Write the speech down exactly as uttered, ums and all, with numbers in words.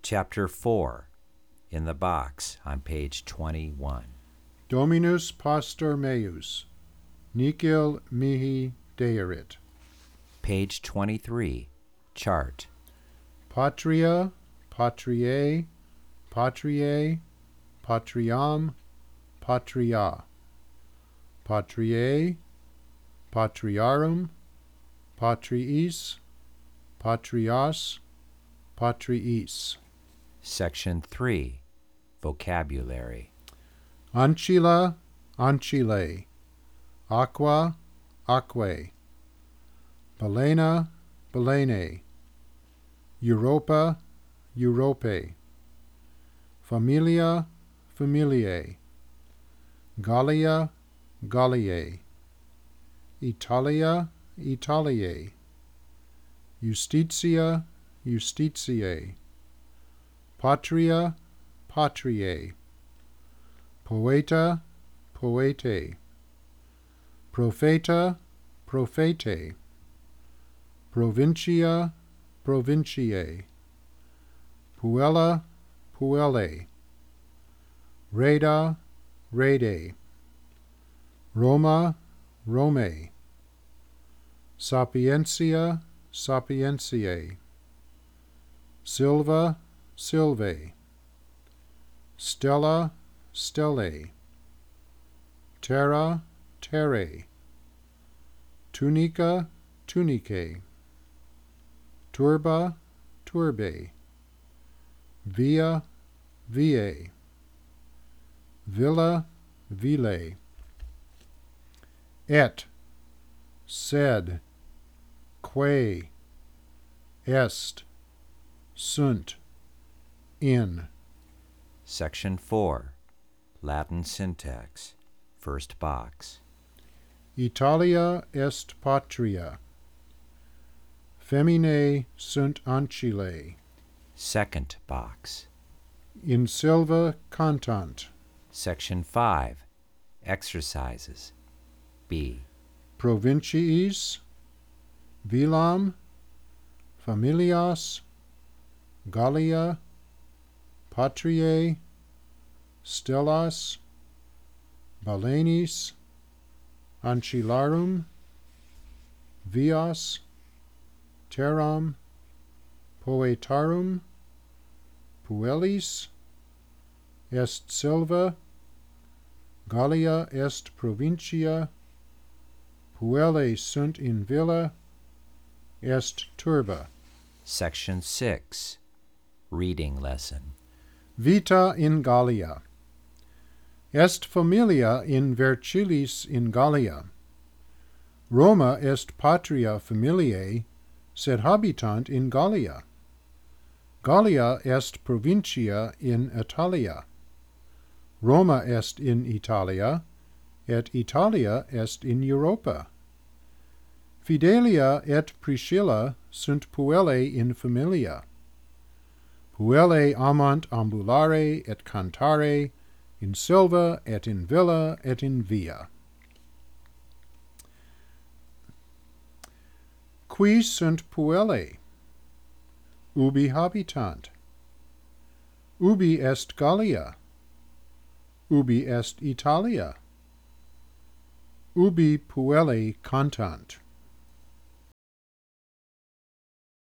Chapter four, in the box on page twenty-one. Dominus pastor meus, nicil mihi deerit. Page twenty-three, chart. Patria, patriae, patriae, patriam, patria. Patriae, patriarum, patriis, patrias, patriis. Section three, vocabulary. Ancilla, ancillae. Aqua, aquae. Balena, balenae. Europa, Europae. Familia, familiae. Gallia, Galliae. Italia, Italiae. Justitia, Justitiae. Patria, patriae. Poeta, poetae. Propheta, prophetae. Provincia, provinciae. Puella, puellae. Reda, redae. Roma, Romae. Sapientia, sapientiae. Silva, silvae. Stella, stellae. Terra, terrae. Tunica, tunicae. Turba, turbae. Via, viae. Villa, villae. Et, sed, quae, est, sunt, in. Section four, Latin syntax, first box. Italia est patria. Feminae sunt ancillae. Second box. In silva cantant. Section five, exercises. B. Provinciis, villam, familias, Gallia, patriae, stellas, balenis, ancillarum, vias, terram, poetarum, puellis, est silva, Gallia est provincia, puellae sunt in villa, est turba. Section six, reading lesson. Vita in Gallia. Est familia in Vercillis in Gallia. Roma est patria familiae, sed habitant in Gallia. Gallia est provincia in Italia. Roma est in Italia, et Italia est in Europa. Fidelia et Priscilla sunt puellae in familia. Puellae amant ambulare et cantare, in silva et in villa et in via. Qui sunt puellae? Ubi habitant? Ubi est Gallia? Ubi est Italia? Ubi puellae cantant?